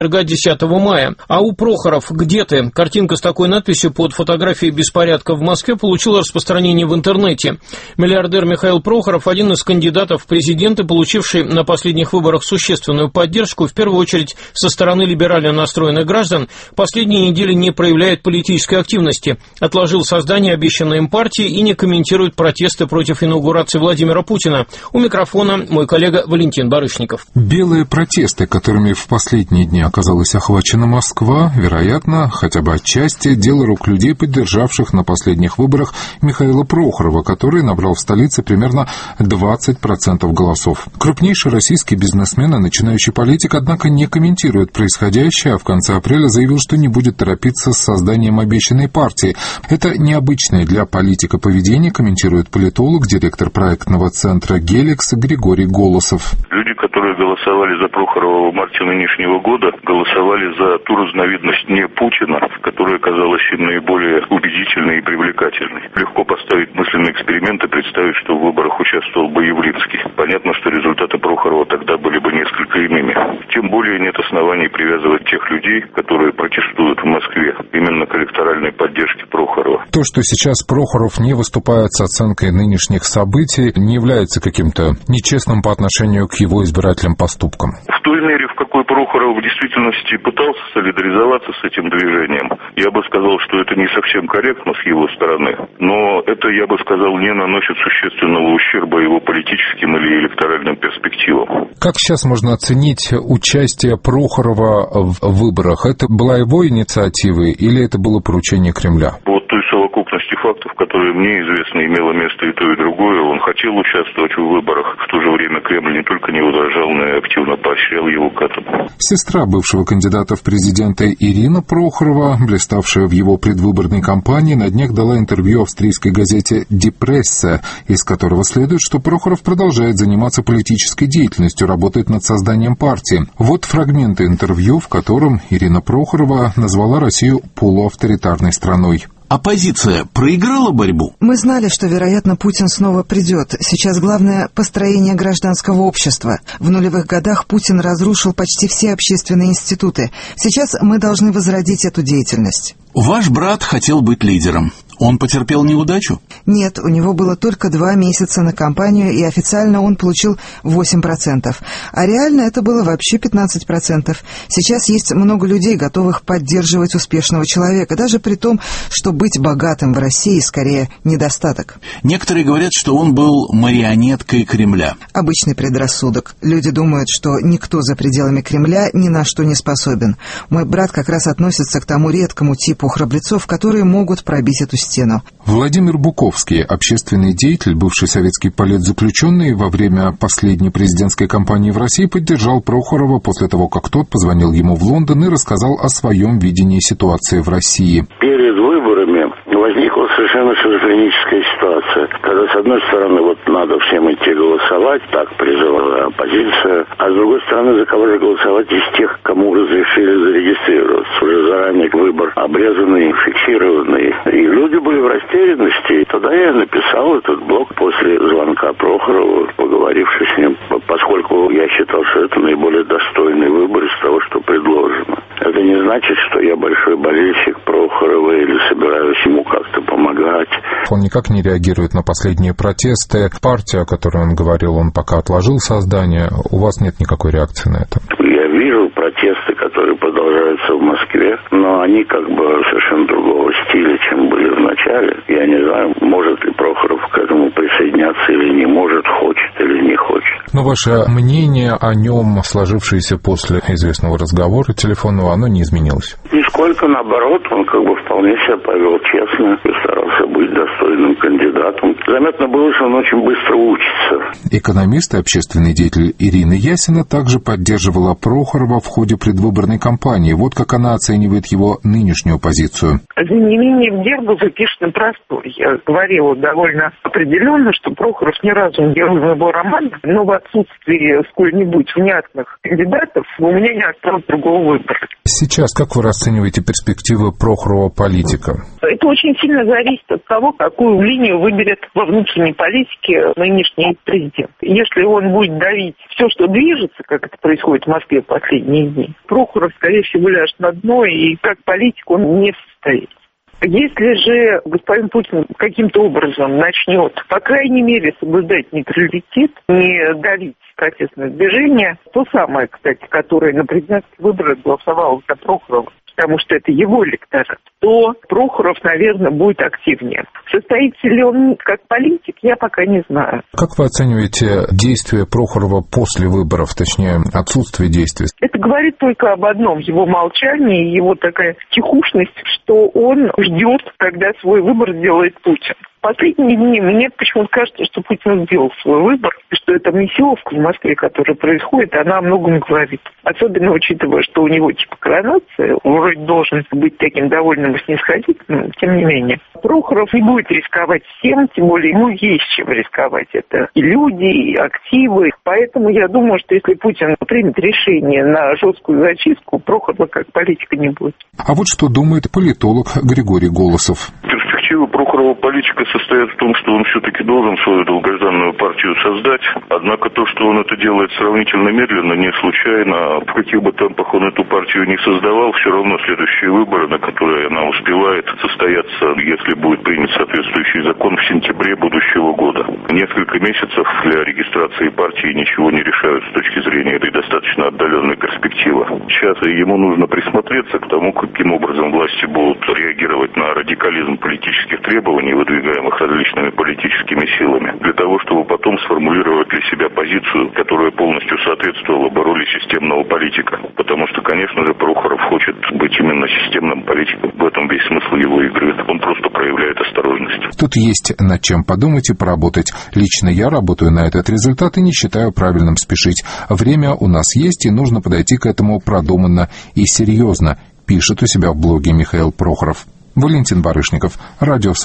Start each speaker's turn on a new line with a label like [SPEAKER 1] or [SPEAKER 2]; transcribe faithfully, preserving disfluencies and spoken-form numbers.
[SPEAKER 1] десятого мая. А у Прохоров «Где ты?» Картинка с такой надписью под фотографией беспорядка в Москве получила распространение в интернете. Миллиардер Михаил Прохоров – один из кандидатов в президенты, получивший на последних выборах существенную поддержку, в первую очередь со стороны либерально настроенных граждан, последние недели не проявляет политической активности, отложил создание обещанной им партии и не комментирует протесты против инаугурации Владимира Путина. У микрофона мой коллега Валентин Барышников.
[SPEAKER 2] Белые протесты, которыми в последние дни оказалась охвачена Москва, вероятно, хотя бы отчасти, дело рук людей, поддержавших на последних выборах Михаила Прохорова, который набрал в столице примерно двадцать процентов голосов. Крупнейший российский бизнесмен и начинающий политик, однако, не комментирует происходящее, а в конце апреля заявил, что не будет торопиться с созданием обещанной партии. Это необычное для политика поведение, комментирует политолог, директор проектного центра «Геликс» Григорий Голосов.
[SPEAKER 3] Люди, которые голосовали за Прохорова в марте нынешнего года, голосовали за ту разновидность не Путина, которая казалась им наиболее убедительной и привлекательной. Легко поставить мысленный эксперимент и представить, что в выборах участвовал бы Явлинский. Понятно, что результаты Прохорова тогда были бы несколько иными. Тем более нет оснований привязывать тех людей, которые протестуют в Москве, именно к электоральной поддержке Прохорова.
[SPEAKER 2] То, что сейчас Прохоров не выступает с оценкой нынешних событий, не является каким-то нечестным по отношению к его избирательным поступкам.
[SPEAKER 3] В той мере, в какой Прохоров в действительности пытался солидаризоваться с этим движением, я бы сказал, что это не совсем корректно с его стороны, но это, я бы сказал, не наносит существенного ущерба его политическим или электоральным перспективам.
[SPEAKER 2] Как сейчас можно оценить участие Прохорова в выборах? Это была его инициатива или это было поручение Кремля?
[SPEAKER 3] Вот той совокупности фактов, которые мне известны, имело место и то, и другое. Он хотел участвовать в выборах. В то же время Кремль не только не возражал, но и активно поощрял его к этому.
[SPEAKER 2] Сестра бывшего кандидата в президенты Ирина Прохорова, блиставшая в его предвыборной кампании, на днях дала интервью австрийской газете «Die Presse», из которого следует, что Прохоров продолжает заниматься политической деятельностью, работает над созданием партии. Вот фрагменты интервью, в котором Ирина Прохорова назвала Россию полуавторитарной страной.
[SPEAKER 4] Оппозиция проиграла борьбу?
[SPEAKER 5] Мы знали, что, вероятно, Путин снова придет. Сейчас главное – построение гражданского общества. В нулевых годах Путин разрушил почти все общественные институты. Сейчас мы должны возродить эту деятельность.
[SPEAKER 4] Ваш брат хотел быть лидером. Он потерпел неудачу?
[SPEAKER 5] Нет, у него было только два месяца на кампанию, и официально он получил восемь процентов. А реально это было вообще пятнадцать процентов. Сейчас есть много людей, готовых поддерживать успешного человека, даже при том, что быть богатым в России скорее недостаток.
[SPEAKER 4] Некоторые говорят, что он был марионеткой Кремля.
[SPEAKER 5] Обычный предрассудок. Люди думают, что никто за пределами Кремля ни на что не способен. Мой брат как раз относится к тому редкому типу храбрецов, которые могут пробить эту стену.
[SPEAKER 2] Владимир Буковский, общественный деятель, бывший советский политзаключенный, во время последней президентской кампании в России поддержал Прохорова после того, как тот позвонил ему в Лондон и рассказал о своем видении ситуации в России.
[SPEAKER 6] Перед выборами возникла совершенно шизофреническая ситуация, когда, с одной стороны, вот надо всем идти голосовать, так призывала оппозиция, а с другой стороны, за кого же голосовать из тех, кому разрешили зарегистрироваться. Уже заранее выбор обрезанный, фиксированный. И люди были в растерянности. И тогда я написал этот блог после звонка Прохорову, поговоривши с ним, поскольку я считал, что это наиболее достойный выбор из того, что предложено. Это не значит, что я большой болельщик Прохорова или собираюсь ему как-то помогать.
[SPEAKER 2] Он никак не реагирует на последние протесты. Партия, о которой он говорил, он пока отложил создание. У вас нет никакой реакции на это?
[SPEAKER 6] Я вижу протесты, которые продолжаются в Москве, но они как бы совершенно другого стиля, чем были в начале. Я не знаю, может ли Прохоров к этому присоединяться или не может, хочет или не хочет.
[SPEAKER 2] Но ваше мнение о нем, сложившееся после известного разговора телефонного, оно не изменилось?
[SPEAKER 6] Нисколько, наоборот, он как бы вполне себя повел честно и старался быть достойным кандидатом. Заметно было, что он очень быстро учится.
[SPEAKER 2] Экономист и общественный деятель Ирина Ясина также поддерживала Прохорова в ходе предвыборной кампании. Вот как она оценивает его нынешнюю позицию.
[SPEAKER 7] Изменение в Гербове пишет простой. Я говорила довольно определенно, что Прохоров ни разу не герой моего романа, но в отсутствии сколь-нибудь внятных кандидатов у меня не осталось другого выбора.
[SPEAKER 2] Сейчас как вы расцениваете оцениваете перспективы Прохорова политика?
[SPEAKER 7] Это очень сильно зависит от того, какую линию выберет во внутренней политике нынешний президент. Если он будет давить все, что движется, как это происходит в Москве в последние дни, Прохоров, скорее всего, ляжет на дно, и как политик он не в состоянии. Если же господин Путин каким-то образом начнет, по крайней мере, соблюдать нейтралитет, не давить протестное движение, то самое, кстати, которое на президентских выборах голосовало за Прохорова, потому что это его электорат, то Прохоров, наверное, будет активнее. Состоится ли он как политик, я пока не знаю.
[SPEAKER 2] Как вы оцениваете действия Прохорова после выборов, точнее, отсутствие действий?
[SPEAKER 7] Это говорит только об одном, его молчании, его такая тихушность, что он ждет, когда свой выбор сделает Путин. В последние дни мне почему-то кажется, что Путин сделал свой выбор, и что эта месиловка в Москве, которая происходит, она о многом говорит. Особенно учитывая, что у него типа коронация, он вроде должен быть таким довольным и снисходительным, тем не менее. Прохоров не будет рисковать всем, тем более ему есть чем рисковать. Это и люди, и активы. Поэтому я думаю, что если Путин примет решение на жесткую зачистку, Прохорова как политика не будет.
[SPEAKER 2] А вот что думает политолог Григорий Голосов.
[SPEAKER 3] Перспектива Прохорова политика состоит в том, что он все-таки должен свою долгожданную партию создать. Однако то, что он это делает сравнительно медленно, не случайно, в каких бы темпах он эту партию не создавал, все равно следующие выборы, на которые она успевает состояться, если будет принят соответствующий закон, в сентябре будущего года. Несколько месяцев для регистрации партии ничего не решают с точки зрения этой достаточно отдаленной перспективы. Сейчас ему нужно присмотреться к тому, каким образом власти будут реагировать на радикализм политических требований, выдвигаемых различными политическими силами, для того, чтобы потом сформулировать для себя позицию, которая полностью соответствовала бы роли системного политика. Потому что, конечно же, Прохоров хочет быть именно системным политиком. В этом весь смысл его игры. Он просто проявляет осторожность.
[SPEAKER 2] Тут есть над чем подумать и поработать. Лично я работаю на этот результат и не считаю правильным спешить. Время у нас есть, и нужно подойти к этому продуманно и серьезно, пишет у себя в блоге Михаил Прохоров. Валентин Барышников, Радио